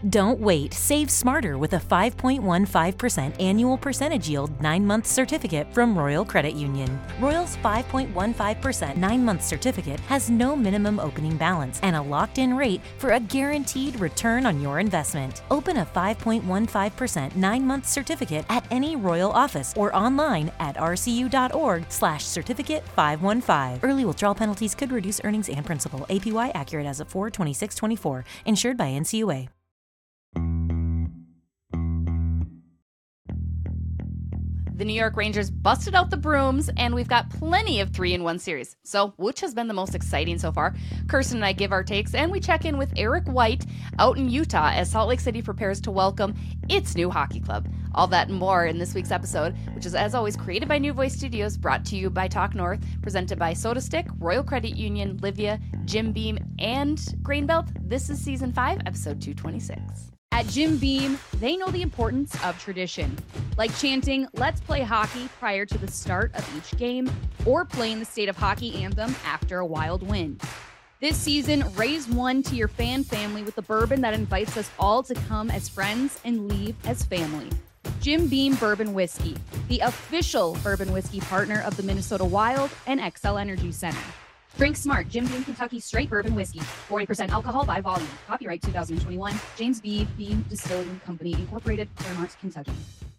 Don't wait. Save smarter with a 5.15% annual percentage yield 9-month certificate from Royal Credit Union. Royal's 5.15% 9-month certificate has no minimum opening balance and a locked-in rate for a guaranteed return on your investment. Open a 5.15% 9-month certificate at any Royal office or online at rcu.org/certificate515. Early withdrawal penalties could reduce earnings and principal. APY accurate as of 4/26/24. Insured by NCUA. The New York Rangers busted out the brooms, and we've got plenty of 3-in-1 series. So, which has been the most exciting so far? Kirsten and I give our takes, and we check in with Eric White out in Utah as Salt Lake City prepares to welcome its new hockey club. All that and more in this week's episode, which is, as always, created by New Voice Studios, brought to you by Talk North, presented by Soda Stick, Royal Credit Union, Livia, Jim Beam, and Grain Belt. This is Season 5, Episode 226. At Jim Beam, they know the importance of tradition, like chanting, "Let's play hockey" prior to the start of each game, or playing the State of Hockey anthem after a wild win. This season, raise one to your fan family with a bourbon that invites us all to come as friends and leave as family. Jim Beam Bourbon Whiskey, the official bourbon whiskey partner of the Minnesota Wild and XL Energy Center. Drink smart. Jim Beam Kentucky Straight Bourbon Whiskey. 40% alcohol by volume. Copyright 2021. James B. Beam Distilling Company, Incorporated, Claremont, Kentucky.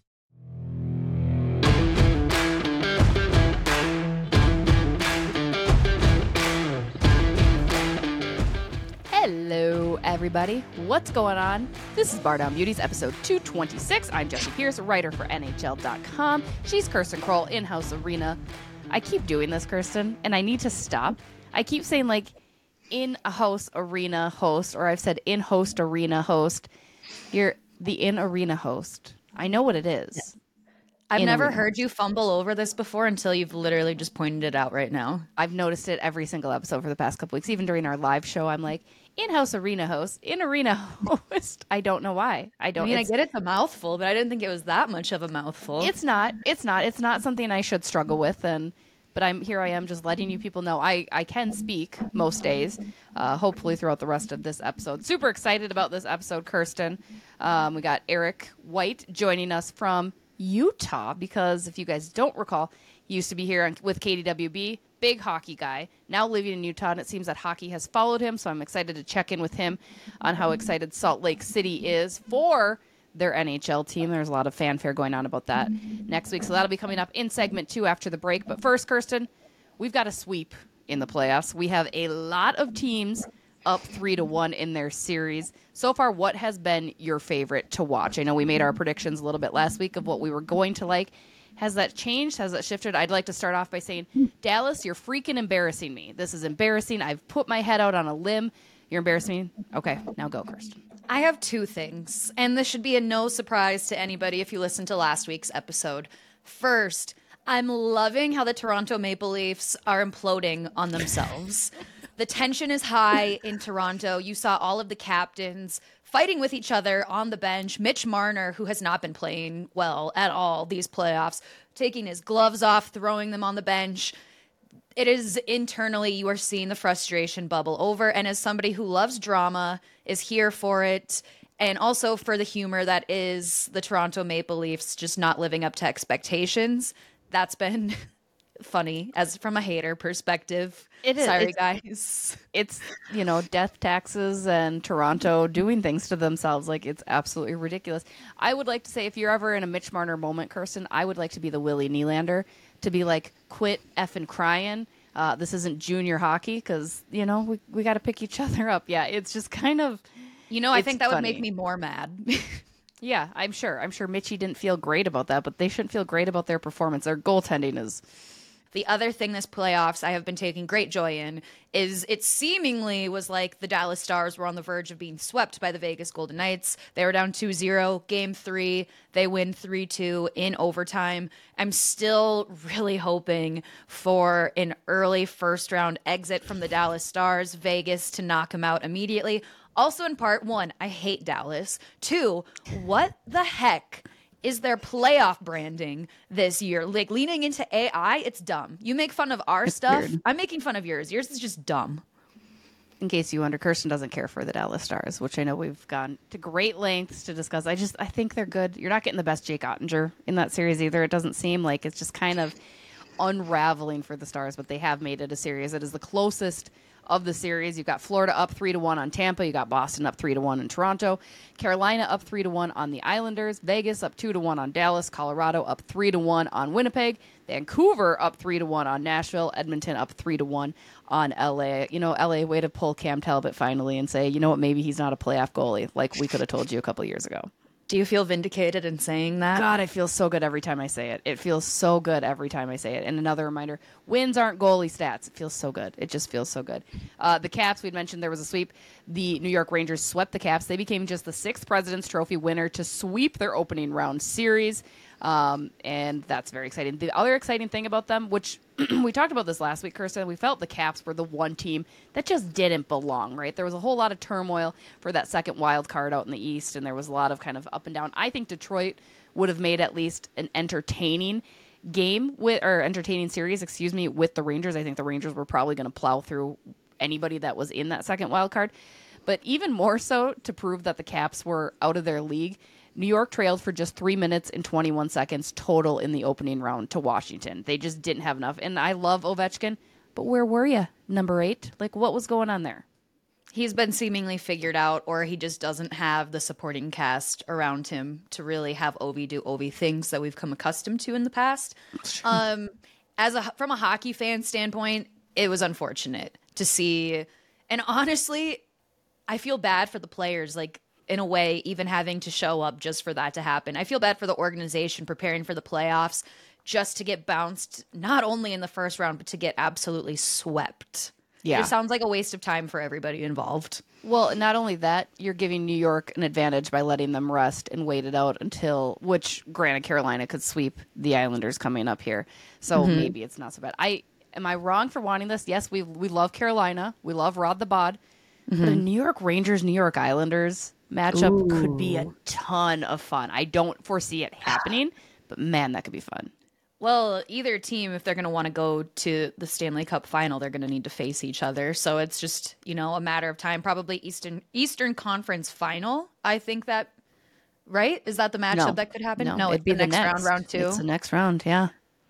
Hello, everybody. What's going on? This is Bar Down Beauties, episode 226. I'm Jessie Pierce, writer for NHL.com. She's Kirsten Kroll, in-house arena. I keep doing this, Kirsten, and I need to stop. I keep saying, like, in-house arena host, or I've said in-host arena host. You're the in-arena host. I know what it is. I've never heard you fumble over this before until you've literally just pointed it out right now. I've noticed it every single episode for the past couple weeks. Even during our live show, I'm like, in-house arena host, in-arena host. I don't know why. I get it's a mouthful, but I didn't think it was that much of a mouthful. It's not something I should struggle with, but I am just letting you people know I can speak most days, hopefully throughout the rest of this episode. Super excited about this episode, Kirsten. We got Eric White joining us from Utah, because if you guys don't recall, he used to be here with KDWB, big hockey guy, now living in Utah, and it seems that hockey has followed him, so I'm excited to check in with him on how excited Salt Lake City is for their NHL team. There's a lot of fanfare going on about that next week, so that'll be coming up in segment 2 after the break. But first, Kirsten, we've got a sweep in the playoffs. We have a lot of teams up 3-1 in their series. So far, what has been your favorite to watch? I know we made our predictions a little bit last week of what we were going to like. Has that changed? Has that shifted? I'd like to start off by saying, Dallas, you're freaking embarrassing me. This is embarrassing. I've put my head out on a limb. You're embarrassing me. Okay, now go, Kirsten. I have two things, and this should be a no surprise to anybody if you listened to last week's episode. First, I'm loving how the Toronto Maple Leafs are imploding on themselves. The tension is high in Toronto. You saw all of the captains fighting with each other on the bench. Mitch Marner, who has not been playing well at all these playoffs, taking his gloves off, throwing them on the bench. It is internally, you are seeing the frustration bubble over. And as somebody who loves drama, is here for it, and also for the humor that is the Toronto Maple Leafs just not living up to expectations, that's been funny as from a hater perspective. It is. Sorry, guys. It's, death taxes and Toronto doing things to themselves. Like, it's absolutely ridiculous. I would like to say, if you're ever in a Mitch Marner moment, Kirsten, I would like to be the Willie Nylander, to be like, quit effing crying. This isn't junior hockey, because, we got to pick each other up. Yeah, it's just kind of, I think that funny. would make me more mad. Yeah, I'm sure Mitchie didn't feel great about that, but they shouldn't feel great about their performance. Their goaltending is... The other thing this playoffs I have been taking great joy in is it seemingly was like the Dallas Stars were on the verge of being swept by the Vegas Golden Knights. They were down 2-0, game 3. They win 3-2 in overtime. I'm still really hoping for an early first-round exit from the Dallas Stars, Vegas to knock them out immediately. Also in part, 1, I hate Dallas. 2, what the heck is their playoff branding this year? Like, leaning into AI, it's dumb. You make fun of our stuff. Weird. I'm making fun of yours. Yours is just dumb. in case you wonder, Kirsten doesn't care for the Dallas Stars, which I know we've gone to great lengths to discuss. I think they're good. You're not getting the best Jake Ottinger in that series either. It doesn't seem like it's just kind of unraveling for the Stars, but they have made it a series. It is the closest of the series. You've got Florida up 3-1 on Tampa. You got Boston up 3-1 in Toronto. Carolina up 3-1 on the Islanders. Vegas up 2-1 on Dallas. Colorado up 3-1 on Winnipeg. Vancouver up 3-1 on Nashville. Edmonton up 3-1 on LA. LA way to pull Cam Talbot finally and say, you know what, maybe he's not a playoff goalie like we could have told you a couple years ago. Do you feel vindicated in saying that? God, it feels so good every time I say it. It feels so good every time I say it. And another reminder, wins aren't goalie stats. It feels so good. It just feels so good. The Caps, we'd mentioned there was a sweep. The New York Rangers swept the Caps. They became just the 6th President's Trophy winner to sweep their opening round series. And that's very exciting. The other exciting thing about them, which we talked about this last week, Kirsten, we felt the Caps were the one team that just didn't belong, right? There was a whole lot of turmoil for that second wild card out in the East, and there was a lot of kind of up and down. I think Detroit would have made at least an entertaining entertaining series, with the Rangers. I think the Rangers were probably going to plow through anybody that was in that second wild card. But even more so, to prove that the Caps were out of their league, New York trailed for just 3 minutes and 21 seconds total in the opening round to Washington. They just didn't have enough. And I love Ovechkin, but where were you, number 8? Like, what was going on there? He's been seemingly figured out, or he just doesn't have the supporting cast around him to really have Ovi do Ovi things that we've come accustomed to in the past. From a hockey fan standpoint, it was unfortunate to see. And honestly, I feel bad for the players, like, in a way, even having to show up just for that to happen. I feel bad for the organization preparing for the playoffs just to get bounced, not only in the first round, but to get absolutely swept. Yeah. It sounds like a waste of time for everybody involved. Well, not only that, you're giving New York an advantage by letting them rest and wait it out until, which granted Carolina could sweep the Islanders coming up here. So maybe it's not so bad. Am I wrong for wanting this? Yes, we love Carolina. We love Rod the Bod. But a New York Rangers, New York Islanders matchup could be a ton of fun. I don't foresee it happening, but man, that could be fun. Well, either team, if they're going to want to go to the Stanley Cup final, they're going to need to face each other. So it's just, a matter of time. Probably Eastern Conference final. I think that, right? Is that the matchup that could happen? No, it'd be the next round 2. It's the next round, yeah.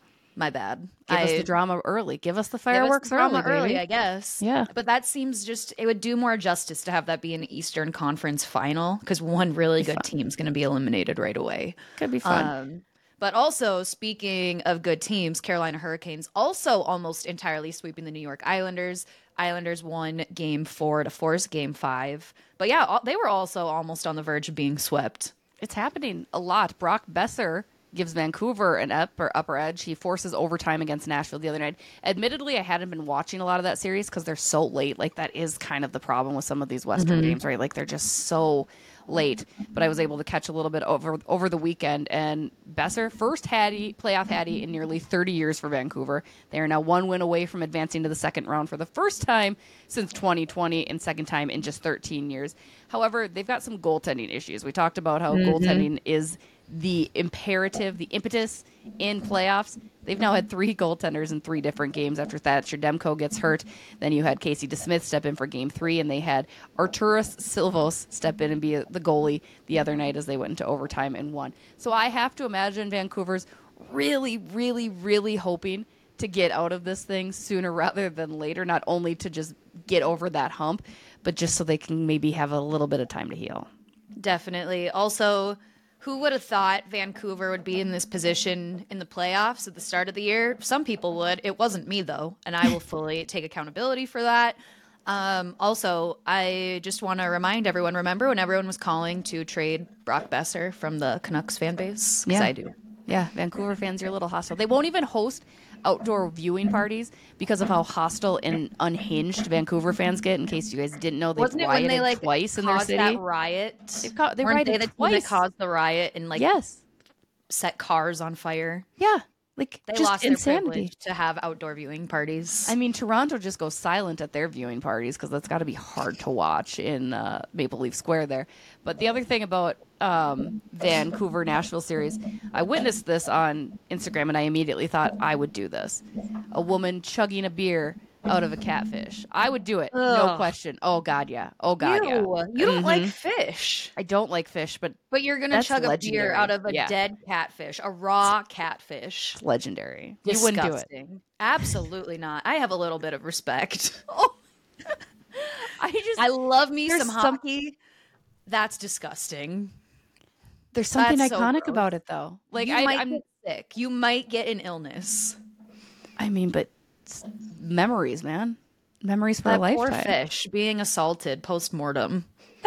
My bad. Give us the drama early. Give us the fireworks early, I guess. Yeah. But that seems it would do more justice to have that be an Eastern Conference final, because one really good team's going to be eliminated right away. Could be fun. But also, speaking of good teams, Carolina Hurricanes also almost entirely sweeping the New York Islanders. Islanders won Game 4 to force Game 5. But yeah, they were also almost on the verge of being swept. It's happening a lot. Brock Besser gives Vancouver an upper edge. He forces overtime against Nashville the other night. Admittedly, I hadn't been watching a lot of that series because they're so late. Like, that is kind of the problem with some of these Western games, right? Like, they're just so late. But I was able to catch a little bit over the weekend. And Besser, first playoff Hattie in nearly 30 years for Vancouver. They are now 1 win away from advancing to the second round for the first time since 2020 and second time in just 13 years. However, they've got some goaltending issues. We talked about how goaltending is the imperative, the impetus in playoffs. They've now had 3 goaltenders in 3 different games after Thatcher Demko gets hurt. Then you had Casey DeSmith step in for Game 3, and they had Arturas Silvos step in and be the goalie the other night as they went into overtime and won. So I have to imagine Vancouver's really, really, really hoping to get out of this thing sooner rather than later, not only to just get over that hump, but just so they can maybe have a little bit of time to heal. Definitely. Also, who would have thought Vancouver would be in this position in the playoffs at the start of the year? Some people would. It wasn't me, though, and I will fully take accountability for that. Also, I just want to remind everyone, remember when everyone was calling to trade Brock Besser from the Canucks fan base? Because I do. Yeah, Vancouver fans, you're a little hostile. They won't even host outdoor viewing parties because of how hostile and unhinged Vancouver fans get. In case you guys didn't know, they've rioted twice in their city. That riot? They rioted twice. They caused the riot and set cars on fire. Yeah. Like, they just lost insanity. their privilege to have outdoor viewing parties. I mean, Toronto just goes silent at their viewing parties because that's got to be hard to watch in Maple Leaf Square there. But the other thing about Vancouver-Nashville series, I witnessed this on Instagram and I immediately thought I would do this. A woman chugging a beer out of a catfish. I would do it. No Ugh. question. Oh God, yeah. Oh God, yeah. You don't like fish. I don't like fish, but But you're going to That's chug a beer legendary. out of a Yeah. dead catfish, a raw catfish. it's legendary. You wouldn't do it. Disgusting. Absolutely not. I have a little bit of respect. I I love me There's some some- hockey. That's disgusting. There's something That's so iconic gross. about it, though. Like You might I'm, get sick. You might get an illness. I mean, but it's memories, man. Memories for That a lifetime. poor fish being assaulted post-mortem.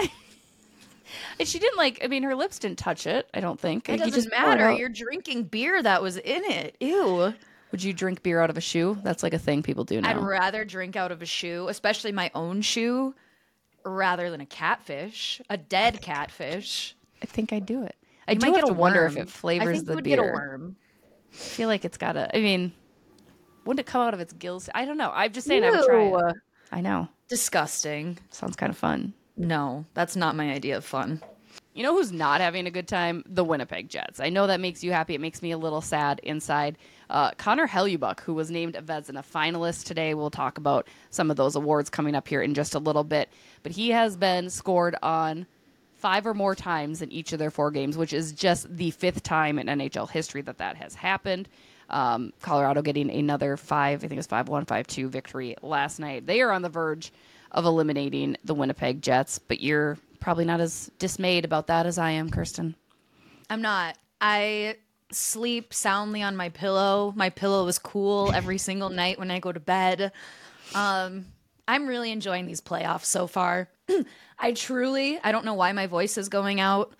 And she didn't like. I mean, her lips didn't touch it. I don't think. It He doesn't just poured matter. out. You're drinking beer that was in it. Ew. Would you drink beer out of a shoe? That's like a thing people do now. I'd rather drink out of a shoe, especially my own shoe, rather than a catfish, a dead catfish. I think I'd do it. I You do might have get to a wonder if worm. it flavors I think the you would beer. get a worm. I feel like it's gotta. I mean, wouldn't it come out of its gills? I don't know. I'm just saying I would try it. Ew. I know. Disgusting. Sounds kind of fun. No, that's not my idea of fun. You know who's not having a good time? The Winnipeg Jets. I know that makes you happy. It makes me a little sad inside. Connor Hellebuyck, who was named a Vezina finalist today. We'll talk about some of those awards coming up here in just a little bit. But he has been scored on 5 or more times in each of their 4 games, which is just the 5th time in NHL history that has happened. Colorado getting another 5, I think it was 5-1, 5-2 victory last night. They are on the verge of eliminating the Winnipeg Jets, but you're probably not as dismayed about that as I am, Kirsten. I'm not. I sleep soundly on my pillow. My pillow is cool every single night when I go to bed. I'm really enjoying these playoffs so far. I don't know why my voice is going out.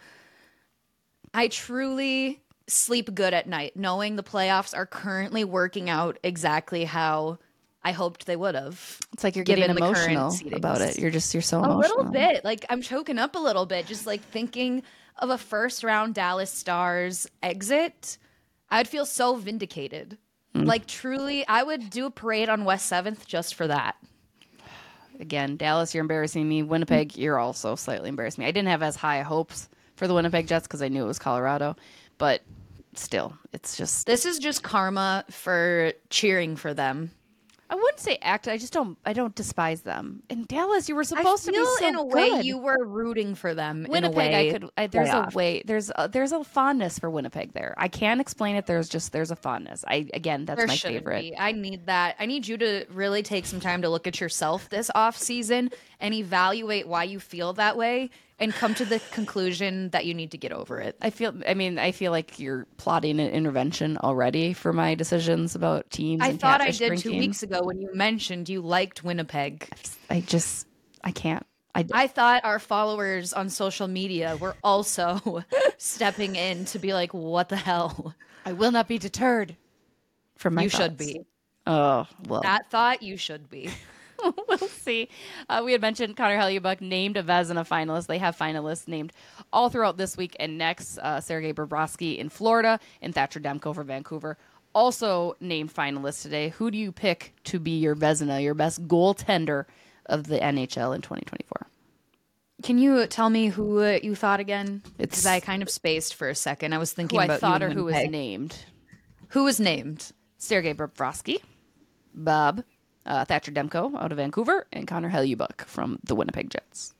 I truly sleep good at night, knowing the playoffs are currently working out exactly how I hoped they would have. It's like you're Given getting the current emotional seedings. about it. You're so A emotional. little bit. Like, I'm choking up a little bit, just like thinking of a first round Dallas Stars exit. I'd feel so vindicated. Like, truly, I would do a parade on West 7th just for that. Again, Dallas, you're embarrassing me. Winnipeg, you're also slightly embarrassing me. I didn't have as high hopes for the Winnipeg Jets because I knew it was Colorado, but still, it's just. This is just karma for cheering for them. I wouldn't say act. I don't despise them. In Dallas, you were supposed to be so in a way good. you were rooting for them. Winnipeg, in a way, there's playoff. a way. There's a fondness for Winnipeg there. I can't explain it. There's a fondness. That's There my shouldn't favorite. be. I need that. I need you to really take some time to look at yourself this off season and evaluate why you feel that way and come to the conclusion that you need to get over it. I feel like you're plotting an intervention already for my decisions about teams. I and thought I catfish did drinking. 2 weeks ago when you mentioned you liked Winnipeg. I can't. I thought our followers on social media were also stepping in to be like, what the hell? I will not be deterred from my You should thoughts. be. Oh, well. That thought you should be. We'll see. We had mentioned Connor Hellebuyck named a Vezina finalist. They have finalists named all throughout this week and next. Sergei Bobrovsky in Florida and Thatcher Demko for Vancouver. Also named finalists today. Who do you pick to be your Vezina, your best goaltender of the NHL in 2024? Can you tell me who you thought again? It's- Because I kind of spaced for a second. I was thinking Who I about thought you or and who was Winnipeg. named? Who was named? Sergei Bobrovsky, Bob, Thatcher Demko out of Vancouver, and Connor Hellebuyck from the Winnipeg Jets.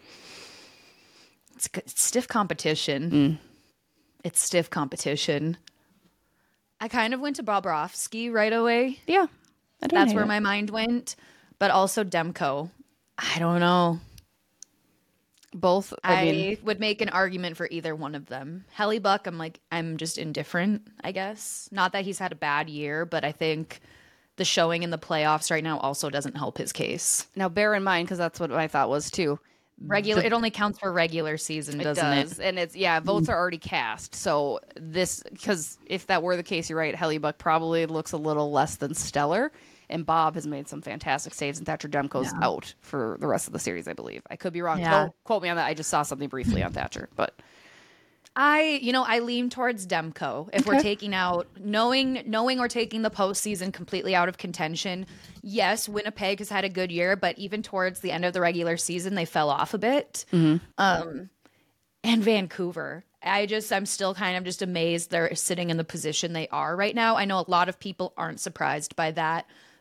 It's stiff competition. It's stiff competition. I kind of went to Bobrovsky right away. Yeah. That's where my mind went. But also Demko. I don't know. both. I would make an argument for either one of them. Hellebuyck, I'm just indifferent, I guess. Not that he's had a bad year, but I think the showing in the playoffs right now also doesn't help his case. now bear in mind, because that's what my thought was too. It only counts for regular season, doesn't it? And it's votes are already cast. So because if that were the case, you're right. Hellebuyck probably looks a little less than stellar, and Bob has made some fantastic saves, and Thatcher Demko's out for the rest of the series, I believe. I could be wrong. Yeah. Don't quote me on that. I just saw something briefly on Thatcher, but I lean towards Demko. If we're taking out knowing or taking the postseason completely out of contention, yes, Winnipeg has had a good year, but even towards the end of the regular season, they fell off a bit. And Vancouver, I'm still kind of just amazed they're sitting in the position they are right now. I know a lot of people aren't surprised by that,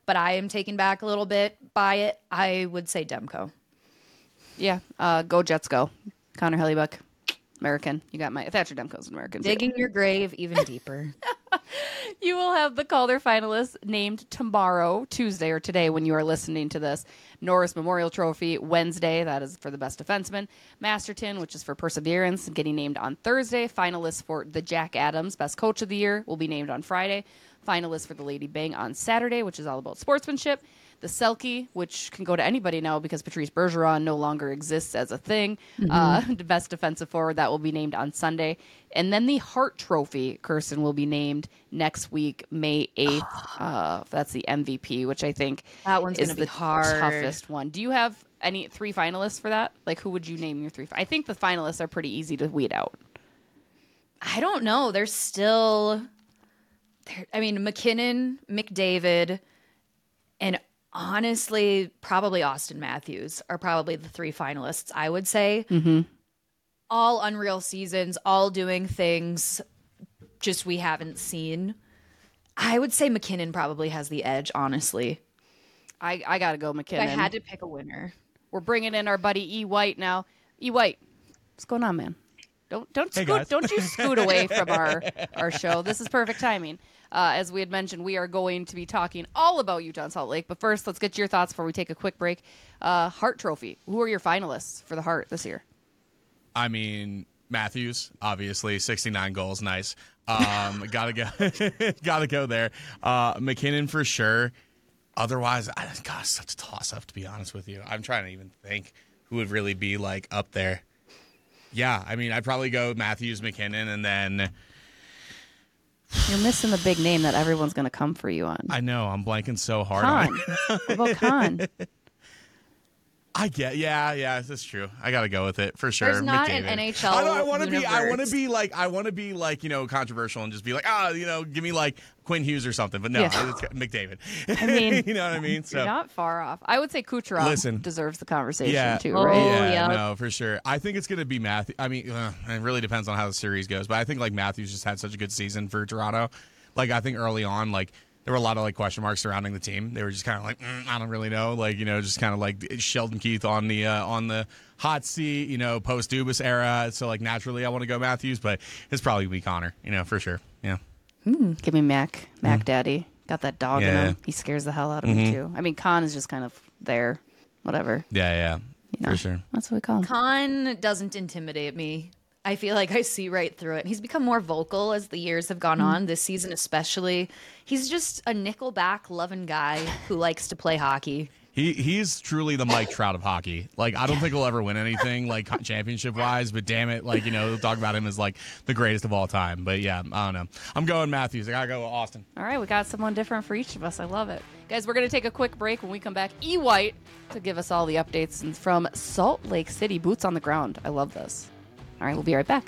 but I am taken back a little bit by it. I would say Demko. Yeah, go Jets, go. Connor Hellebuck, American. You got my Thatcher Demko's an American. Digging your grave even deeper. You will have the Calder finalists named tomorrow, Tuesday, or today when you are listening to this. Norris Memorial Trophy Wednesday, that is for the best defenseman. Masterton, which is for perseverance, getting named on Thursday. Finalists for the Jack Adams Best Coach of the Year will be named on Friday. Finalists for the Lady Bang on Saturday, which is all about sportsmanship. The Selke, which can go to anybody now because Patrice Bergeron no longer exists as a thing. The best defensive forward, that will be named on Sunday. And then the Hart Trophy, Kirsten, will be named next week, May 8th. That's the MVP, which I think That one's is gonna be the hard. toughest one. Do you have any 3 finalists for that? Like, who would you name your 3? I think the finalists are pretty easy to weed out. I don't know. There's still, McKinnon, McDavid, and honestly, probably Austin Matthews are probably the 3 finalists, I would say. All unreal seasons, all doing things just we haven't seen. I would say McKinnon probably has the edge, honestly. I got to go McKinnon. If I had to pick a winner. We're bringing in our buddy E. White now. E. White, what's going on, man? Don't Hey, scoot, guys. don't you scoot away from our show. This is perfect timing. As we had mentioned, we are going to be talking all about Utah and Salt Lake. But first, let's get your thoughts before we take a quick break. Hart Trophy. Who are your finalists for the Hart this year? I mean, Matthews, obviously, 69 goals, nice. Gotta go there. McKinnon for sure. Otherwise, God, it's such a toss-up, to be honest with you. I'm trying to even think who would really be, like, up there. Yeah, I mean, I'd probably go Matthews, McKinnon, and then... You're missing the big name that everyone's going to come for you on. I know, I'm blanking so hard on Khan. it. What about Khan? Yeah, that's true. I gotta go with it for sure. There's not McDavid. an NHL I want to universe. be like, controversial and just be like, give me like Quinn Hughes or something. But no, Yeah. it's McDavid. I mean, you know what I mean? So You're not far off. I would say Kucherov Listen. deserves the conversation yeah, too, Oh, right? yeah, yeah. no, for sure. I think it's gonna be Matthew. I mean, it really depends on how the series goes. But I think like Matthews just had such a good season for Toronto. Like I think early on, like there were a lot of like question marks surrounding the team. They were just kind of like, I don't really know, like just kind of like Sheldon Keith on the hot seat, post Dubas era. So like naturally, I want to go Matthews, but it's probably gonna be Connor, for sure. Yeah. Give me Mac Daddy. Got that dog in Yeah. him. He scares the hell out of me too. I mean, Khan is just kind of there, whatever. Yeah, You know, for sure. That's what we call him. Khan doesn't intimidate me. I feel like I see right through it. He's become more vocal as the years have gone on, this season especially. He's just a nickelback loving guy who likes to play hockey. He's truly the Mike Trout of hockey. Like, I don't think he'll ever win anything, like, championship-wise, but damn it, like, they'll talk about him as, like, the greatest of all time. But, yeah, I don't know. I'm going Matthews. I gotta go with Austin. All right, we got someone different for each of us. I love it. Guys, we're going to take a quick break. When we come back, E. White to give us all the updates and from Salt Lake City, boots on the ground. I love this. All right, we'll be right back.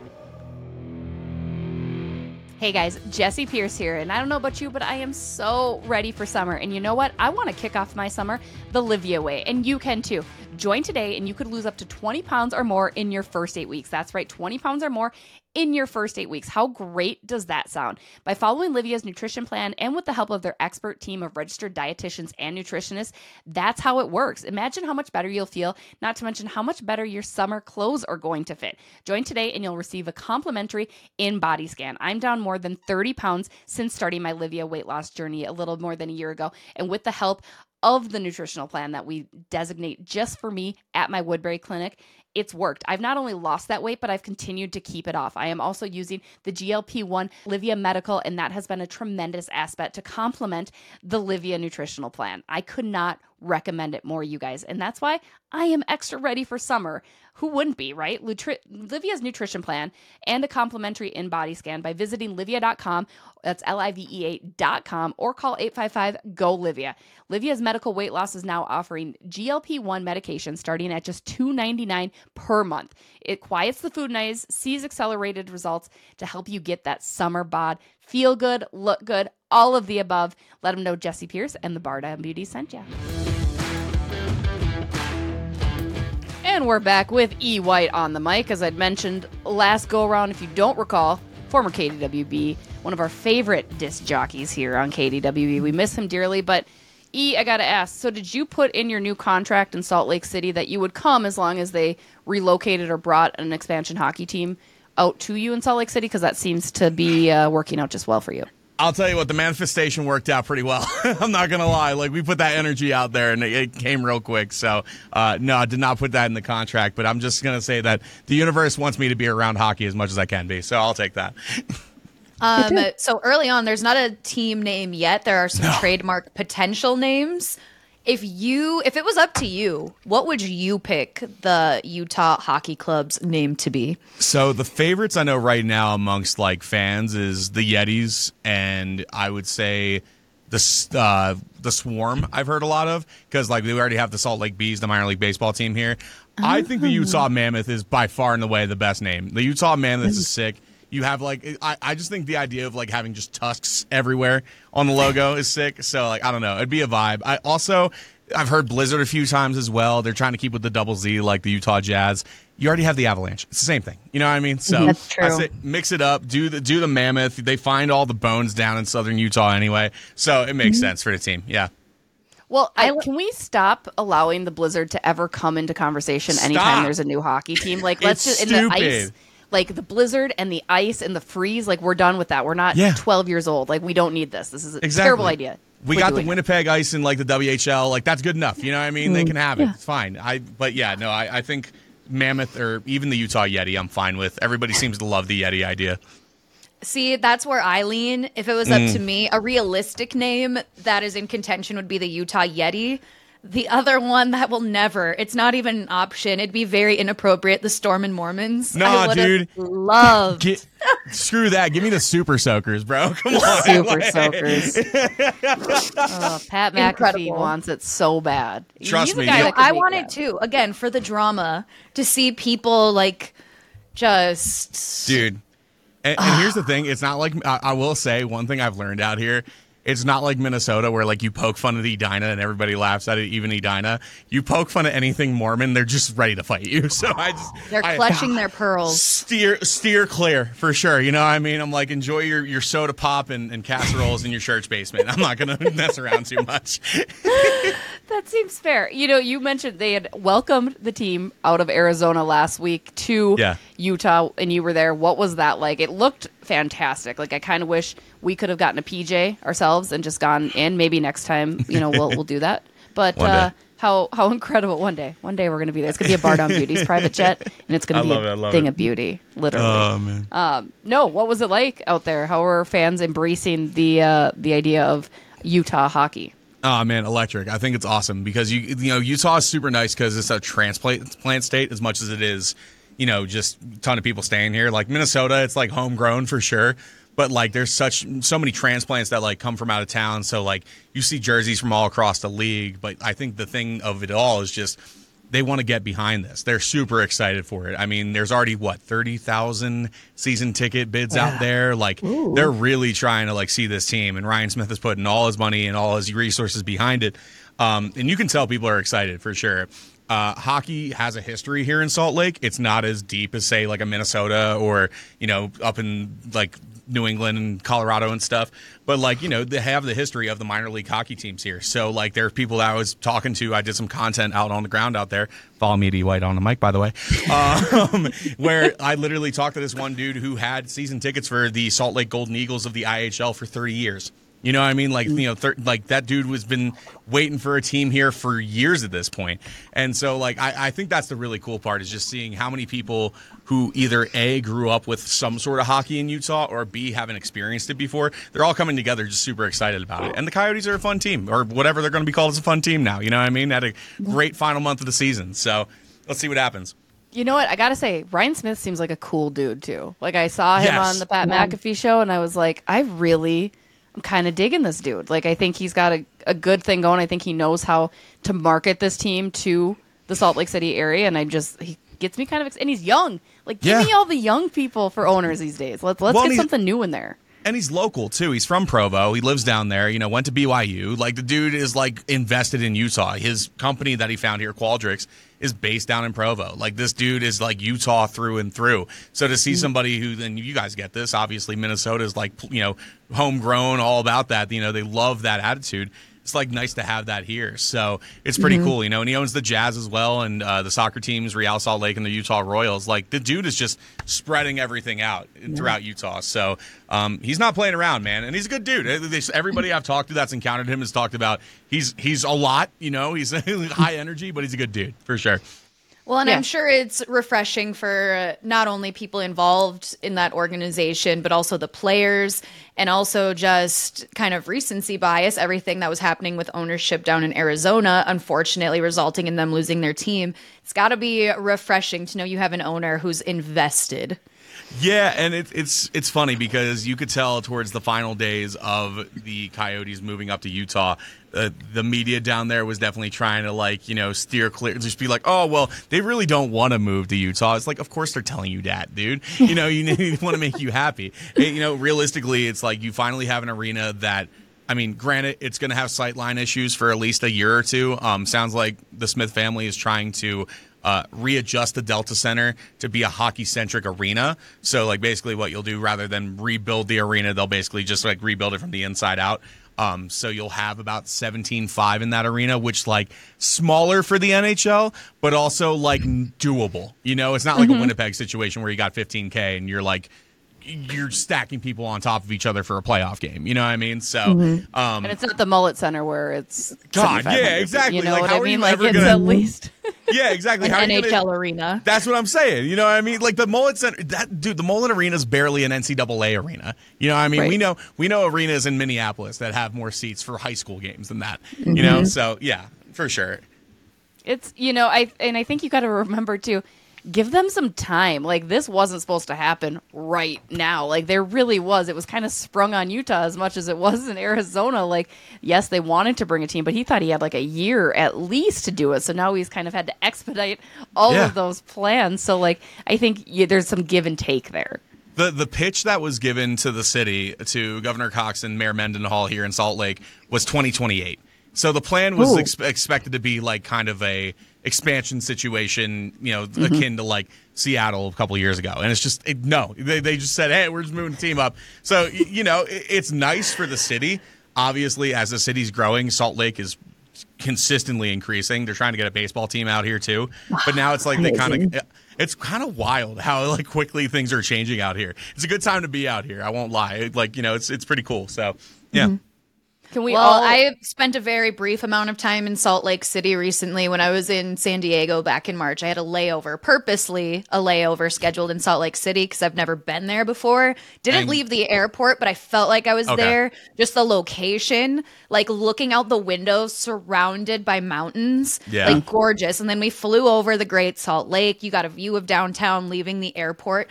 Hey guys, Jessie Pierce here, and I don't know about you, but I am so ready for summer. And you know what? I want to kick off my summer the Livia way, and you can too. Join today, and you could lose up to 20 pounds or more in your first 8 weeks. That's right, 20 pounds or more in your first 8 weeks. How great does that sound? By following Livia's nutrition plan and with the help of their expert team of registered dietitians and nutritionists, that's how it works. Imagine how much better you'll feel, not to mention how much better your summer clothes are going to fit. Join today and you'll receive a complimentary in-body scan. I'm down more than 30 pounds since starting my Livia weight loss journey a little more than a year ago. And with the help of the nutritional plan that we designate just for me at my Woodbury clinic, it's worked. I've not only lost that weight, but I've continued to keep it off. I am also using the GLP-1 Livia Medical, and that has been a tremendous aspect to complement the Livia nutritional plan. I could not recommend it more, you guys. And that's why I am extra ready for summer. Who wouldn't be, right? Livia's nutrition plan and a complimentary in-body scan by visiting livia.com. That's LIVEA.com, or call 855-GO-LIVIA. Livia's medical weight loss is now offering GLP-1 medication starting at just $2.99 per month. It quiets the food noise, sees accelerated results to help you get that summer bod. Feel good, look good, all of the above. Let them know Jessie Pierce and the Barda Beauty sent you. And we're back with E. White on the mic. As I'd mentioned last go-around, if you don't recall, former KDWB, one of our favorite disc jockeys here on KDWB. We miss him dearly, but I got to ask, so did you put in your new contract in Salt Lake City that you would come as long as they relocated or brought an expansion hockey team out to you in Salt Lake City? Because that seems to be working out just well for you. I'll tell you what, the manifestation worked out pretty well. I'm not going to lie. Like, we put that energy out there, and it came real quick. So, no, I did not put that in the contract, but I'm just going to say that the universe wants me to be around hockey as much as I can be, so I'll take that. So early on, there's not a team name yet. There are some trademark potential names. If it was up to you, what would you pick the Utah Hockey Club's name to be? So the favorites I know right now amongst like fans is the Yetis, and I would say the Swarm. I've heard a lot of because like we already have the Salt Lake Bees, the minor league baseball team here. I think the Utah Mammoth is by far and away the best name. The Utah Mammoth is sick. You have like I just think the idea of like having just tusks everywhere on the logo is sick. So like I don't know, it'd be a vibe. I've heard Blizzard a few times as well. They're trying to keep with the double Z like the Utah Jazz. You already have the Avalanche. It's the same thing. You know what I mean? So That's true. I say mix it up. Do the Mammoth. They find all the bones down in southern Utah anyway. So it makes sense for the team. Yeah. Well, can we stop allowing the Blizzard to ever come into conversation anytime there's a new hockey team? Like, let's It's just in the stupid. ice, like the Blizzard and the ice and the freeze. Like, we're done with that. We're not 12 years old. Like, we don't need this. This is a terrible idea. We got the Winnipeg Ice in like the WHL. Like that's good enough. You know what I mean? They can have it. It's fine. I think Mammoth or even the Utah Yeti I'm fine with. Everybody seems to love the Yeti idea. See, that's where I lean. If it was up to me, a realistic name that is in contention would be the Utah Yeti. The other one that will never, it's not even an option. It'd be very inappropriate. The Storm and Mormons. Nah, I dude. Loved. Screw that. Give me the Super Soakers, bro. Come on. Super Soakers. Pat McAfee Incredible. wants it so bad. Trust He's a me, guy you- that could I make want that. it too. Again, for the drama, to see people like just. Dude. And here's the thing. It's not like, I will say one thing I've learned out here. It's not like Minnesota where like you poke fun at Edina and everybody laughs at it, even Edina. You poke fun at anything Mormon, they're just ready to fight you. So They're clutching their pearls. Steer clear for sure. You know what I mean? I'm like, enjoy your soda pop and casseroles in your church basement. I'm not going to mess around too much. That seems fair. You know, you mentioned they had welcomed the team out of Arizona last week to Utah, and you were there. What was that like? It looked fantastic. Like, I kind of wish we could have gotten a PJ ourselves and just gone in. Maybe next time, you know, we'll do that. But how incredible! One day we're going to be there. It's going to be a Bar Down Beauty's private jet, and it's going to be a thing of beauty, literally. Oh man. No, what was it like out there? How were fans embracing the idea of Utah hockey? Oh man, electric! I think it's awesome because you know Utah is super nice because it's a transplant state as much as it is, you know, just a ton of people staying here. Like Minnesota, it's like homegrown for sure, but like there's so many transplants that like come from out of town. So like you see jerseys from all across the league. But I think the thing of it all is just they want to get behind this. They're super excited for it. I mean, there's already 30,000 season ticket bids out there. Like they're really trying to like see this team, and Ryan Smith is putting all his money and all his resources behind it. And you can tell people are excited for sure. Hockey has a history here in Salt Lake. It's not as deep as say like a Minnesota or, you know, up in like New England and Colorado and stuff. But like, you know, they have the history of the minor league hockey teams here. So like there are people that I was talking to. I did some content out on the ground out there. Follow me, D White, on the mic, by the way. Where I literally talked to this one dude who had season tickets for the Salt Lake Golden Eagles of the IHL for 30 years. You know what I mean? Like, you know, like that dude was been waiting for a team here for years at this point. And so, like, I think that's the really cool part is just seeing how many people who either A, grew up with some sort of hockey in Utah, or B, haven't experienced it before. They're all coming together just super excited about it. And the Coyotes are a fun team, or whatever they're going to be called as a fun team now. You know what I mean? Had a great final month of the season. So let's see what happens. You know what? I got to say, Ryan Smith seems like a cool dude, too. Like, I saw him on the Pat McAfee show, and I was like, I'm kind of digging this dude. Like, I think he's got a good thing going. I think he knows how to market this team to the Salt Lake City area, and he gets me kind of and he's young. Like, give me all the young people for owners these days. Let's get something new in there. And he's local, too. He's from Provo. He lives down there, you know, went to BYU. Like, the dude is, like, invested in Utah. His company that he found here, Qualdrix, is based down in Provo. Like, this dude is, like, Utah through and through. So to see somebody who, and you guys get this, obviously Minnesota is, like, you know, homegrown, all about that. You know, they love that attitude. it's like nice to have that here. So it's pretty cool, you know. And he owns the Jazz as well, and the soccer teams, Real Salt Lake and the Utah Royals. Like, the dude is just spreading everything out throughout Utah. So he's not playing around, man, and he's a good dude. Everybody I've talked to that's encountered him has talked about he's a lot, you know. He's high energy, but he's a good dude for sure. Well, and I'm sure it's refreshing for not only people involved in that organization, but also the players, and also just kind of recency bias, everything that was happening with ownership down in Arizona, unfortunately resulting in them losing their team. It's got to be refreshing to know you have an owner who's invested. Yeah, and it's funny because you could tell towards the final days of the Coyotes moving up to Utah, the media down there was definitely trying to, like, you know, steer clear, just be like, oh, well, they really don't want to move to Utah. It's like, of course they're telling you that, dude. You know, you want to make you happy. You know, realistically, it's like you finally have an arena that, I mean, granted, it's going to have sightline issues for at least a year or two. Sounds like the Smith family is trying to readjust the Delta Center to be a hockey-centric arena. So, like, basically what you'll do, rather than rebuild the arena, they'll basically just, like, rebuild it from the inside out. So you'll have about 17,500 in that arena, which, like, smaller for the NHL, but also, like, doable. You know, it's not like a Winnipeg situation where you got 15K and you're, like, you're stacking people on top of each other for a playoff game. You know what I mean? So, And it's not the Mullet Center where it's God, 7,500. yeah, exactly. You know Like, what how I are you mean? Like, ever it's gonna- at least yeah, exactly. An How are you NHL gonna- arena. That's what I'm saying. You know what I mean? Like, the Mullet Center, the Mullet Arena is barely an NCAA arena. You know what I mean? Right. We know arenas in Minneapolis that have more seats for high school games than that. You know? So, yeah, for sure. It's, you know, I think you got to remember too, give them some time. Like, this wasn't supposed to happen right now. Like, there really was. It was kind of sprung on Utah as much as it was in Arizona. Like, yes, they wanted to bring a team, but he thought he had like a year at least to do it. So now he's kind of had to expedite all of those plans. So, like, I think there's some give and take there. The pitch that was given to the city, to Governor Cox and Mayor Mendenhall here in Salt Lake, was 2028. So the plan was expected to be like kind of a expansion situation, you know, akin to like Seattle a couple of years ago. And it's just, they just said, hey, we're just moving the team up. So, you know, it's nice for the city. Obviously, as the city's growing, Salt Lake is consistently increasing. They're trying to get a baseball team out here too. But now it's like it's kind of wild how, like, quickly things are changing out here. It's a good time to be out here. I won't lie. Like, you know, it's pretty cool. So, yeah. Can we Well, I spent a very brief amount of time in Salt Lake City recently when I was in San Diego back in March. I had purposely a layover scheduled in Salt Lake City because I've never been there before. Didn't leave the airport, but I felt like I was there. Just the location, like looking out the window surrounded by mountains, like gorgeous. And then we flew over the Great Salt Lake. You got a view of downtown leaving the airport.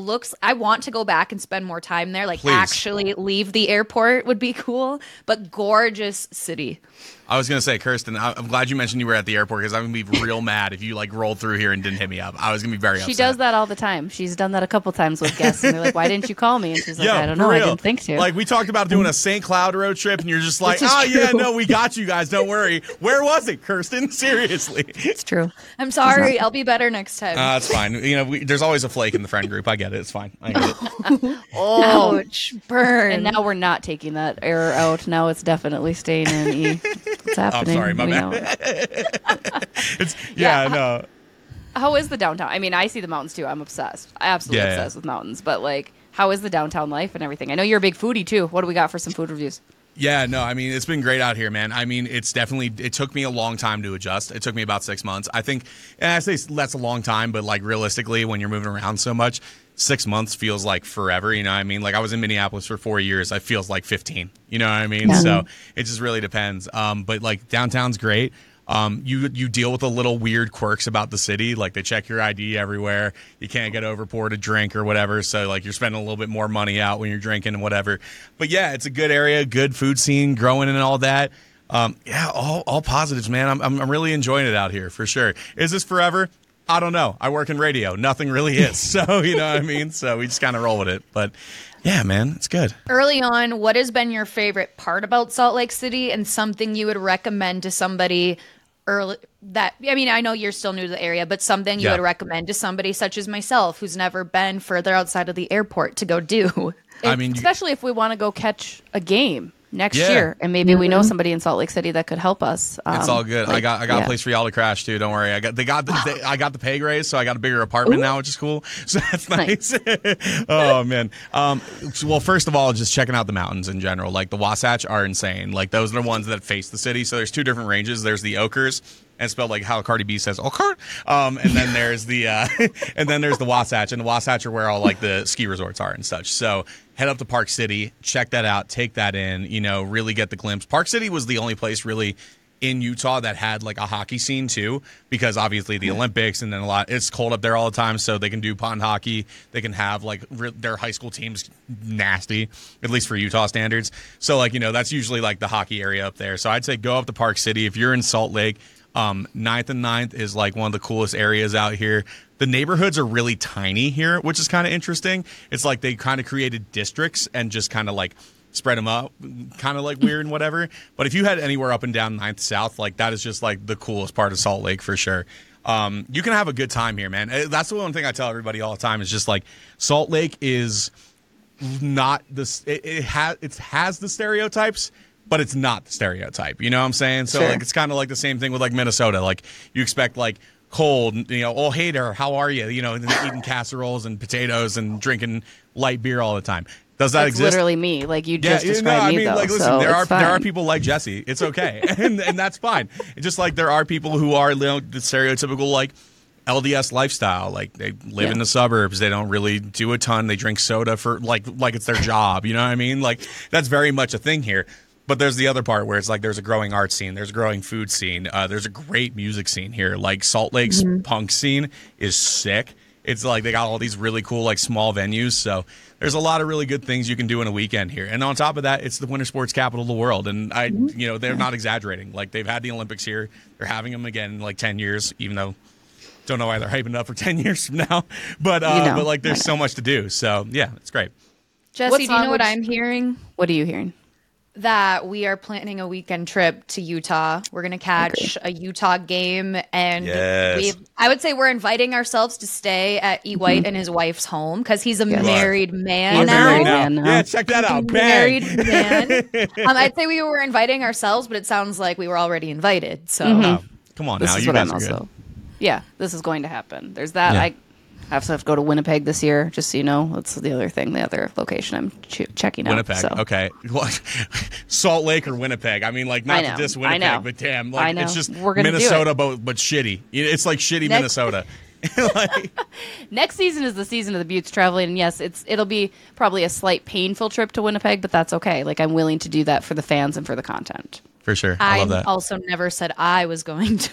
I want to go back and spend more time there. Like, actually leave the airport would be cool. But gorgeous city. I was going to say, Kirsten, I'm glad you mentioned you were at the airport because I'm going to be real mad if you, like, rolled through here and didn't hit me up. I was going to be very upset. She does that all the time. She's done that a couple times with guests. And they're like, why didn't you call me? And she's like, I don't know. I didn't think to. Like, we talked about doing a St. Cloud road trip, and you're just like, yeah, no, we got you guys. Don't worry. Where was it, Kirsten? Seriously. It's true. I'm sorry. I'll be better next time. It's fine. You know, there's always a flake in the friend group. I get it. It's fine. I get it. Ouch. Burn. And now we're not taking that error out. Now it's definitely staying in E. What's happening? I'm sorry, my bad. No. How is the downtown? I mean, I see the mountains too. I'm obsessed. Absolutely obsessed with mountains. But, like, how is the downtown life and everything? I know you're a big foodie too. What do we got for some food reviews? Yeah, no, I mean, it's been great out here, man. I mean, it took me a long time to adjust. It took me about 6 months. I think, and I say that's a long time, but, like, realistically, when you're moving around so much, 6 months feels like forever, you know what I mean? Like, I was in Minneapolis for 4 years. It feels like 15, you know what I mean? Yeah. So it just really depends. But, like, downtown's great. You deal with the little weird quirks about the city, like they check your ID everywhere. You can't get overpoured a drink or whatever, so like you're spending a little bit more money out when you're drinking and whatever. But yeah, it's a good area, good food scene, growing and all that. All positives, man. I'm really enjoying it out here for sure. Is this forever? I don't know. I work in radio. Nothing really is. So, you know what I mean? So we just kind of roll with it. But yeah, man, it's good. Early on, what has been your favorite part about Salt Lake City and something you would recommend to somebody I know you're still new to the area, but something you would recommend to somebody such as myself who's never been further outside of the airport to go do? Especially if we want to go catch a game. next Yeah. year, and maybe we know somebody in Salt Lake City that could help us. It's all good. I got a place for y'all to crash too. Don't worry. I got the pay raise, so I got a bigger apartment now, which is cool. So that's nice. Oh man. Well, first of all, just checking out the mountains in general. Like the Wasatch are insane. Like those are the ones that face the city. So there's two different ranges. There's the Oquirrh. And it's spelled like how Cardi B says Oquirrh. And then there's the Wasatch, and the Wasatch are where all like the ski resorts are and such. So head up to Park City, check that out, take that in, really get the glimpse. Park City was the only place really in Utah that had like a hockey scene too, because obviously the Olympics, and then it's cold up there all the time, so they can do pond hockey. They can have like their high school teams nasty, at least for Utah standards. So like, that's usually like the hockey area up there. So I'd say go up to Park City. If you're in Salt Lake, 9th and 9th is like one of the coolest areas out here. The neighborhoods are really tiny here, which is kind of interesting. It's like they kind of created districts and just kind of like spread them up, kind of like weird and whatever. But if you head anywhere up and down 9th South, like that is just like the coolest part of Salt Lake for sure. You can have a good time here, man. That's the one thing I tell everybody all the time is just like Salt Lake is not this. It has the stereotypes, but it's not the stereotype. You know what I'm saying? So like it's kind of like the same thing with like Minnesota. Like you expect like cold, oh hey there, how are you? And eating casseroles and potatoes and drinking light beer all the time. Does that exist? Literally me. Like you just described me though. Like, listen, so there fine. are people like Jesse. It's okay, and that's fine. It's just like there are people who are the stereotypical like LDS lifestyle. Like they live in the suburbs. They don't really do a ton. They drink soda for like it's their job. You know what I mean? Like that's very much a thing here. But there's the other part where it's like there's a growing art scene, there's a growing food scene, there's a great music scene here. Like Salt Lake's punk scene is sick. It's like they got all these really cool like small venues. So there's a lot of really good things you can do in a weekend here. And on top of that, it's the winter sports capital of the world. And they're not exaggerating. Like they've had the Olympics here. They're having them again in like 10 years, even though don't know why they're hyping up for 10 years from now. But but like there's so much to do. So yeah, it's great. Jesse, do you know what I'm hearing? What are you hearing? That we are planning a weekend trip to Utah. We're going to catch a Utah game, and I would say we're inviting ourselves to stay at E. White and his wife's home because he's a married man now. Yeah, check that out. Married man. I'd say we were inviting ourselves, but it sounds like we were already invited. So come on this now, is you what guys I'm are good. also. Yeah, this is going to happen. There's that. Yeah. I have to go to Winnipeg this year, just so you know. That's the other thing, the other location I'm checking out. Winnipeg, so. okay. Salt Lake or Winnipeg? I mean, like, not to diss Winnipeg, but damn, like, it's just Minnesota, but shitty. It's like shitty Minnesota. Next season is the season of the Buttes traveling, and yes, it'll be probably a slight painful trip to Winnipeg, but that's okay. Like, I'm willing to do that for the fans and for the content. For sure. I love that. Also never said I was going to.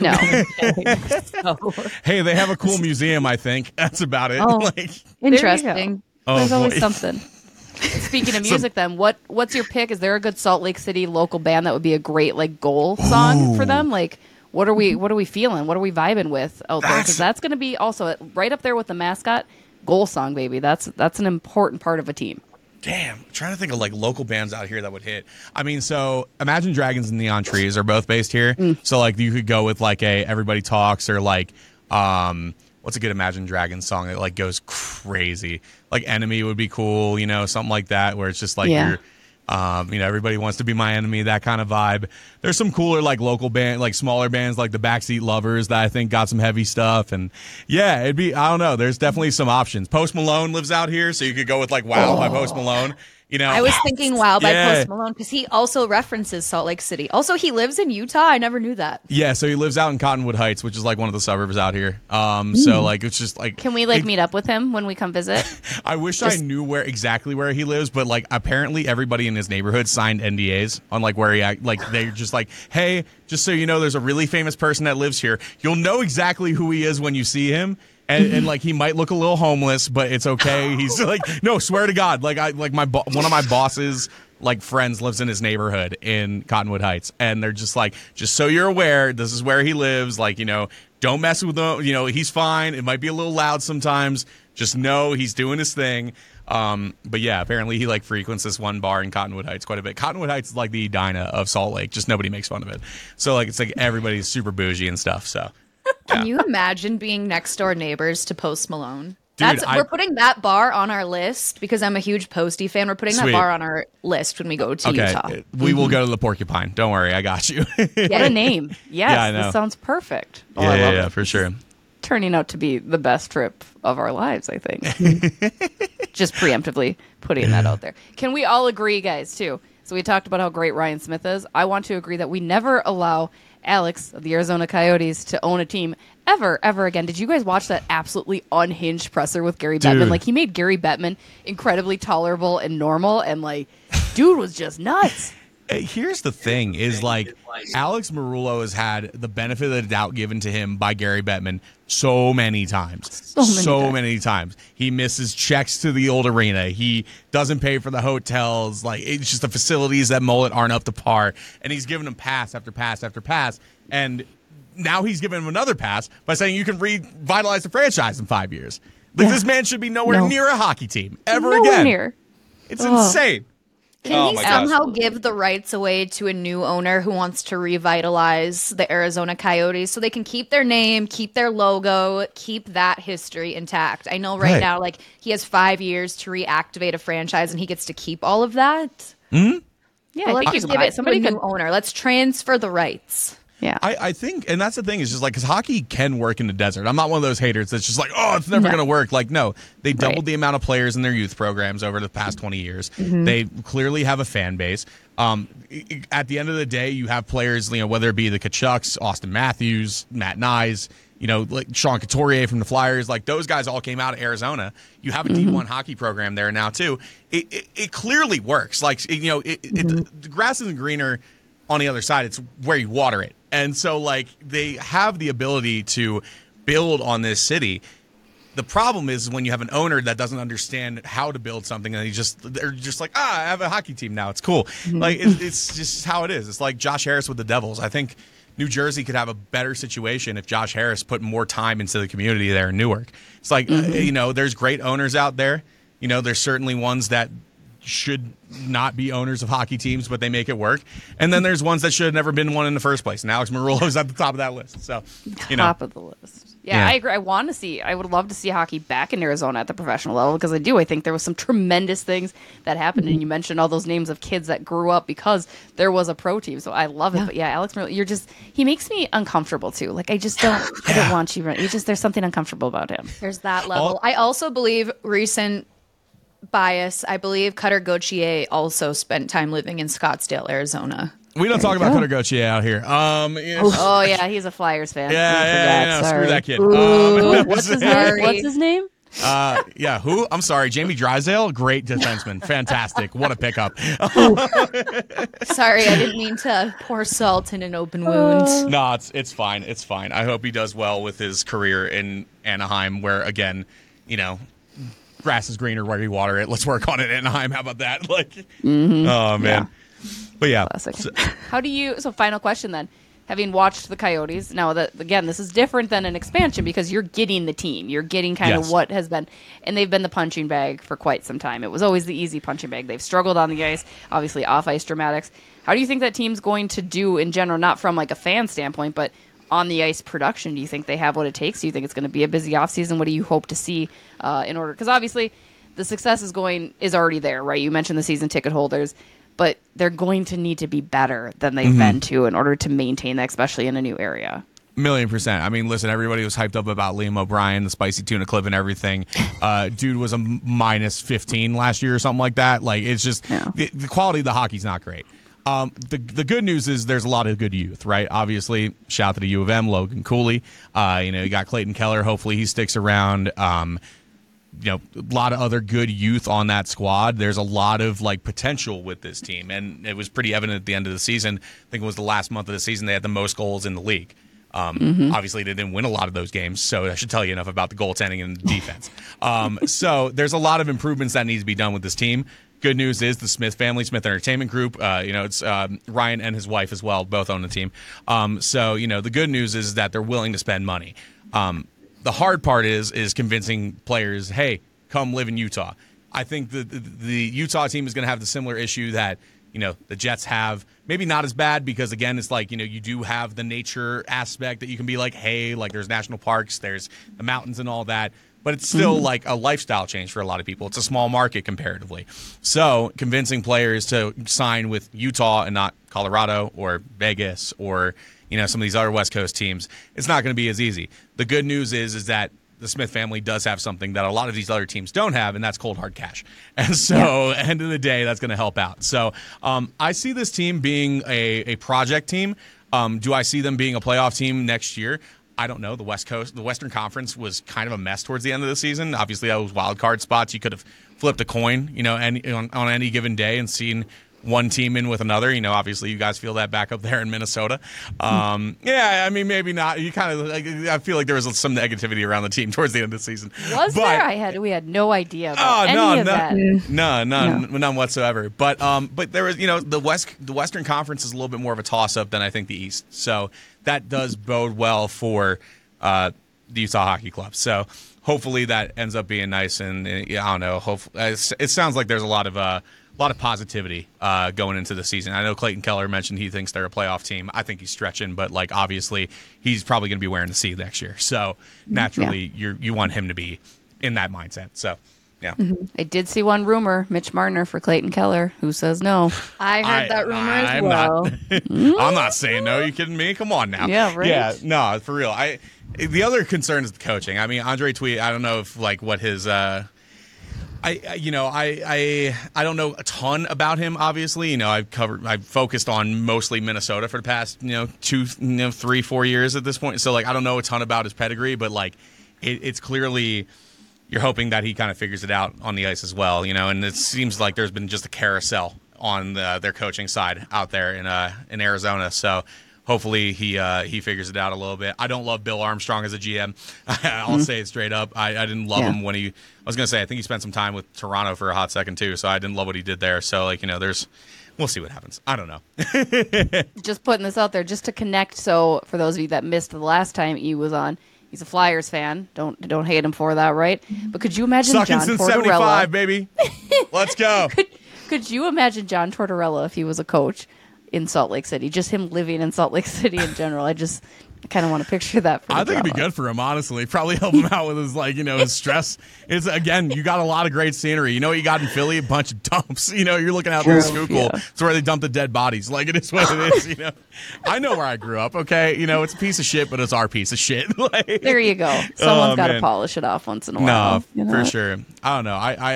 No. Hey, they have a cool museum, I think. That's about it. Oh, interesting. There's always something. Speaking of music, then, what's your pick? Is there a good Salt Lake City local band that would be a great like goal song for them? Like, what are we feeling? What are we vibing with out there? Because that's going to be also right up there with the mascot goal song, baby. That's an important part of a team. Damn, I'm trying to think of like local bands out here that would hit. I mean, so Imagine Dragons and Neon Trees are both based here. So like you could go with like a Everybody Talks or like what's a good Imagine Dragons song that like goes crazy? Like Enemy would be cool, something like that where it's just like you're everybody wants to be my enemy, that kind of vibe. There's some cooler like local band, like smaller bands like the Backseat Lovers that I think got some heavy stuff. And yeah, I don't know. There's definitely some options. Post Malone lives out here, so you could go with like Wow by Post Malone. I was thinking Wow by Post Malone because he also references Salt Lake City. Also, he lives in Utah. I never knew that. Yeah, so he lives out in Cottonwood Heights, which is like one of the suburbs out here. So like it's just like, can we like meet up with him when we come visit? I wish I knew exactly where he lives, but like apparently everybody in his neighborhood signed NDAs on like where they're just like, hey, just so you know, there's a really famous person that lives here. You'll know exactly who he is when you see him. And like he might look a little homeless, but it's okay. He's like, no, swear to God, like one of my boss's like friends lives in his neighborhood in Cottonwood Heights, and they're just like, just so you're aware, this is where he lives. Like, don't mess with him. He's fine. It might be a little loud sometimes. Just know he's doing his thing. But yeah, apparently he like frequents this one bar in Cottonwood Heights quite a bit. Cottonwood Heights is like the Edina of Salt Lake. Just nobody makes fun of it. So like it's like everybody's super bougie and stuff. So. Can you imagine being next door neighbors to Post Malone? Dude, We're putting that bar on our list because I'm a huge Posty fan. We're putting Sweet. that bar on our list when we go to Utah. We will go to the Porcupine. Don't worry, I got you. What a name. Yes, Yeah, I know. this sounds perfect. Oh, I love it. For sure. Turning out to be the best trip of our lives, I think. Just preemptively putting that out there. Can we all agree, guys, too? So we talked about how great Ryan Smith is. I want to agree that we never allow Alex of the Arizona Coyotes to own a team ever again. Did you guys watch that absolutely unhinged presser with Gary Bettman? Dude. Like, he made Gary Bettman incredibly tolerable and normal, and like, dude was just nuts. Here's the thing is, like, Alex Marullo has had the benefit of the doubt given to him by Gary Bettman so many times. So many times. He misses checks to the old arena. He doesn't pay for the hotels. Like, it's just the facilities that Mullet aren't up to par. And he's given him pass after pass after pass. And now he's giving him another pass by saying you can revitalize the franchise in 5 years. Like, this man should be nowhere near a hockey team ever again. Near. It's insane. Can he my somehow gosh. give the rights away to a new owner who wants to revitalize the Arizona Coyotes so they can keep their name, keep their logo, keep that history intact? I know right now, like, he has 5 years to reactivate a franchise and he gets to keep all of that. Yeah, Well, I think let's you give buy it somebody to a could. new owner. Let's transfer the rights. Yeah. I think, and that's the thing, is just like, because hockey can work in the desert. I'm not one of those haters that's just like, oh, it's never going to work. Like, no, they doubled the amount of players in their youth programs over the past 20 years. They clearly have a fan base. At the end of the day, you have players, you know, whether it be the Kachucks, Austin Matthews, Matt Nyes, you know, like Sean Couturier from the Flyers, like those guys all came out of Arizona. You have a D1 hockey program there now too. It clearly works. Like, you know, the grass isn't greener on the other side. It's where you water it. And so, like, they have the ability to build on this city. The problem is when you have an owner that doesn't understand how to build something, and they're just like, I have a hockey team now. It's cool. Like, it's just how it is. It's like Josh Harris with the Devils. I think New Jersey could have a better situation if Josh Harris put more time into the community there in Newark. It's like, you know, there's great owners out there. You know, there's certainly ones that should not be owners of hockey teams, but they make it work. And then there's ones that should have never been one in the first place. And Alex Marullo is at the top of that list. So, you know. Top of the list. Yeah, I agree. I would love to see hockey back in Arizona at the professional level because I think there was some tremendous things that happened. And you mentioned all those names of kids that grew up because there was a pro team. So I love it. But yeah, Alex Marullo, he makes me uncomfortable too. Like, I don't want you. There's something uncomfortable about him. There's that level. I also believe recent bias. I believe Cutter Gauthier also spent time living in Scottsdale, Arizona. We don't talk about Cutter Gauthier out here. Oh yeah, he's a Flyers fan. Yeah, screw that kid. What's his name? What's his name? Yeah, who? I'm sorry, Jamie Drysdale, great defenseman, fantastic. What a pickup. Sorry, I didn't mean to pour salt in an open wound. No, it's fine. It's fine. I hope he does well with his career in Anaheim, where, again, you know, grass is greener where you water it. Let's work on it in Anaheim. How about that? Like, oh man. Yeah. But yeah. Classic. So final question then. Having watched the Coyotes, now that, again, this is different than an expansion because you're getting the team. You're getting kind of what has been, and they've been the punching bag for quite some time. It was always the easy punching bag. They've struggled on the ice, obviously off-ice dramatics. How do you think that team's going to do in general, not from like a fan standpoint, but on the ice production? Do you think they have what it takes? Do you think it's going to be a busy offseason? What do you hope to see in order? Because obviously the success is already there, right? You mentioned the season ticket holders, but they're going to need to be better than they've been to in order to maintain that, especially in a new area. 1,000,000%. I mean, listen, everybody was hyped up about Liam O'Brien, the spicy tuna clip and everything. Dude was a minus 15 last year or something like that. Like, it's just the quality of the hockey's not great. The good news is there's a lot of good youth, right? Obviously, shout out to the U of M, Logan Cooley. You got Clayton Keller. Hopefully he sticks around. You know, a lot of other good youth on that squad. There's a lot of like potential with this team, and it was pretty evident at the end of the season. I think it was the last month of the season they had the most goals in the league. Obviously, they didn't win a lot of those games, so I should tell you enough about the goaltending and the defense. So there's a lot of improvements that needs to be done with this team. Good news is the Smith family, Smith Entertainment Group, it's Ryan and his wife as well, both own the team. So, you know, the good news is that they're willing to spend money. The hard part is convincing players, hey, come live in Utah. I think the Utah team is going to have the similar issue that, you know, the Jets have. Maybe not as bad because, again, it's like, you know, you do have the nature aspect that you can be like, hey, like there's national parks, there's the mountains and all that. but it's still like a lifestyle change for a lot of people. It's a small market comparatively. So convincing players to sign with Utah and not Colorado or Vegas or, some of these other West Coast teams, it's not going to be as easy. The good news is that the Smith family does have something that a lot of these other teams don't have, and that's cold hard cash. And so, end of the day, that's going to help out. So, I see this team being a project team. Do I see them being a playoff team next year? I don't know. The Western Conference was kind of a mess towards the end of the season. Obviously, those wild card spots, you could have flipped a coin, on any given day and seen one team in with another. Obviously you guys feel that back up there in Minnesota. Maybe not. You kind of, I feel like there was some negativity around the team towards the end of the season. There? We had no idea about any of that. None whatsoever. But there was, the Western Conference is a little bit more of a toss-up than I think the East. So that does bode well for the Utah Hockey Club. So hopefully that ends up being nice. And I don't know. Hopefully, it sounds like there's a lot of positivity going into the season. I know Clayton Keller mentioned he thinks they're a playoff team. I think he's stretching, but obviously he's probably going to be wearing the C next year. So naturally, you want him to be in that mindset. So yeah, I did see one rumor: Mitch Marner for Clayton Keller. Who says no? I heard that rumor as well. I'm not saying no. Are you kidding me? Come on now. Yeah, right. Yeah, no, for real. The other concern is the coaching. I mean, Andre Tweet. I don't know if what his. I don't know a ton about him. Obviously, I've focused on mostly Minnesota for the past 2, 3, 4 years at this point. So I don't know a ton about his pedigree, but it's clearly you're hoping that he kind of figures it out on the ice as well. And it seems like there's been just a carousel on their coaching side out there in Arizona. So hopefully he figures it out a little bit. I don't love Bill Armstrong as a GM. I'll say it straight up. I didn't love him when I was going to say, I think he spent some time with Toronto for a hot second too, so I didn't love what he did there. So, we'll see what happens. I don't know. Just putting this out there just to connect. So for those of you that missed the last time he was on, he's a Flyers fan. Don't hate him for that, right? But could you imagine Sucking John since Tortorella? 75, baby. Let's go. Could you imagine John Tortorella if he was a coach in Salt Lake City? Just him living in Salt Lake City in general. I kind of want to picture that. I think it'd be good for him, honestly. Probably help him out with his his stress. It's again, you got a lot of great scenery. You know what you got in Philly? A bunch of dumps. You're looking out the Schuylkill. It's where they dump the dead bodies. It is what it is. I know where I grew up. Okay, it's a piece of shit, but it's our piece of shit. There you go. Someone's got to polish it off once in a while. No, for sure. I don't know.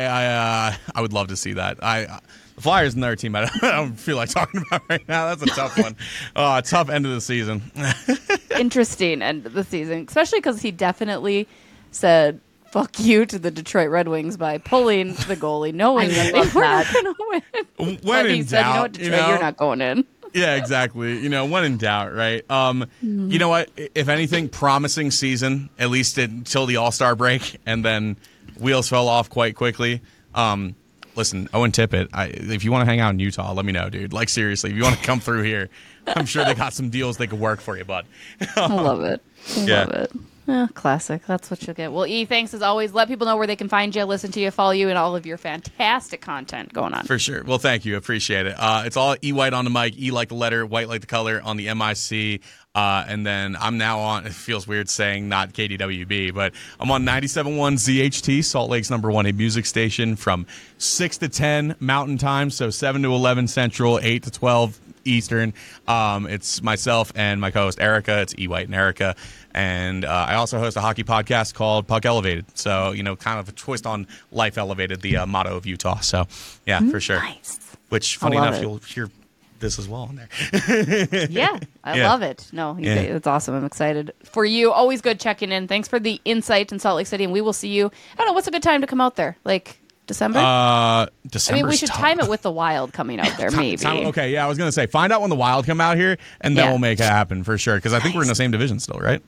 I would love to see that. The Flyers and their team, I don't feel like talking about right now. That's a tough one. Tough end of the season. Interesting end of the season, especially because he definitely said "fuck you" to the Detroit Red Wings by pulling the golie, knowing that they were not going to win. When in said, doubt, "You know what, Detroit, you're not going in." Yeah, exactly. When in doubt, right? You know what? If anything, promising season, at least until the All-Star break, and then wheels fell off quite quickly. Listen, Owen Tippett, if you want to hang out in Utah, let me know, dude. Seriously, if you want to come through here, I'm sure they got some deals they could work for you, bud. I love it. Love it. Yeah, classic. That's what you'll get. Well, E, thanks as always. Let people know where they can find you, listen to you, follow you, and all of your fantastic content going on. For sure. Well, thank you. Appreciate it. It's all E White on the mic, E like the letter, White like the color on the MIC. And then I'm now on, it feels weird saying not KDWB, but I'm on 97.1 ZHT, Salt Lake's #1 a music station from 6 to 10 Mountain Time, so 7 to 11 Central, 8 to 12 Eastern. It's myself and my co-host Erica. It's E White and Erica. And I also host a hockey podcast called Puck Elevated. So, kind of a twist on Life Elevated, the motto of Utah. So, yeah, for sure. Nice. Which, funny enough, you'll hear this as well in there. Yeah, I love it. No, it's awesome. I'm excited for you. Always good checking in. Thanks for the insight in Salt Lake City. And we will see you. I don't know, what's a good time to come out there? December? December. We should time it with the Wild coming out there, maybe. Okay, yeah, I was going to say, find out when the Wild come out here, and then we'll make it happen for sure. Because I think we're in the same division still, right?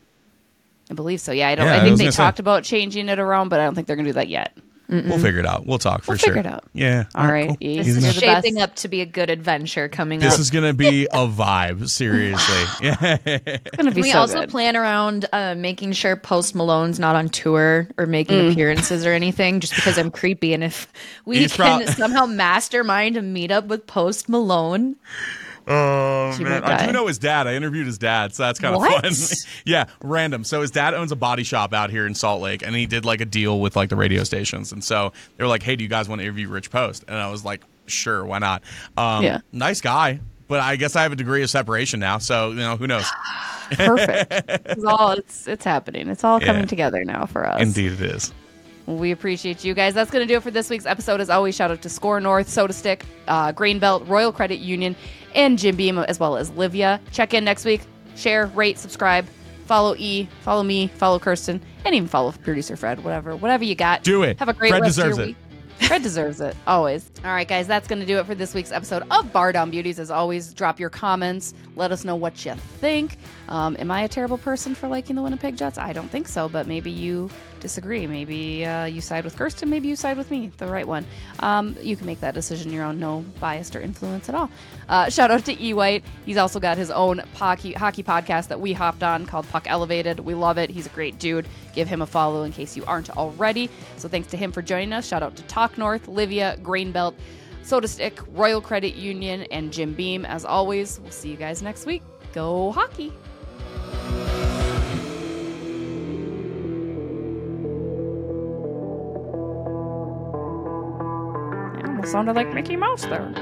I believe so. Yeah, I think they talked about changing it around, but I don't think they're going to do that yet. We'll figure it out. We'll talk for sure. Figure it out. Yeah. All right. Cool. This is shaping up to be a good adventure coming up. This is going to be a vibe. Seriously. Yeah. It's going to be Can we so also good. plan around making sure Post Malone's not on tour or making appearances or anything, just because I'm creepy. And if we can somehow mastermind a meetup with Post Malone. Oh, She man. might I die. do know his dad. I interviewed his dad, so that's kind of What? fun. Yeah, random. So his dad owns a body shop out here in Salt Lake, and he did like a deal with like the radio stations. And so they were like, hey, do you guys want to interview Rich Post? And I was like, sure, why not? Yeah. Nice guy. But I guess I have a degree of separation now, so who knows? Perfect. It's happening. It's all coming Yeah. together now for us. Indeed, it is. We appreciate you guys. That's going to do it for this week's episode. As always, shout out to Score North, Soda Stick, Grain Belt, Royal Credit Union, and Jim Beam, as well as Livia. Check in next week. Share, rate, subscribe, follow E, follow me, follow Kirsten, and even follow producer Fred. Whatever you got. Do it. Have a great Fred rest of deserves your it. week. Fred deserves it, always. All right, guys, that's going to do it for this week's episode of Bar Down Beauties. As always, drop your comments. Let us know what you think. Am I a terrible person for liking the Winnipeg Jets? I don't think so, but maybe you disagree. Maybe you side with Kirsten. Maybe you side with me, the right one. You can make that decision your own. No bias or influence at all. Shout out to E. White. He's also got his own hockey podcast that we hopped on called Puck Elevated. We love it. He's a great dude. Give him a follow in case you aren't already. So thanks to him for joining us. Shout out to Talk North, Livia, Grain Belt, Soda Stick, Royal Credit Union, and Jim Beam. As always, we'll see you guys next week. Go hockey! It almost sounded like Mickey Mouse there.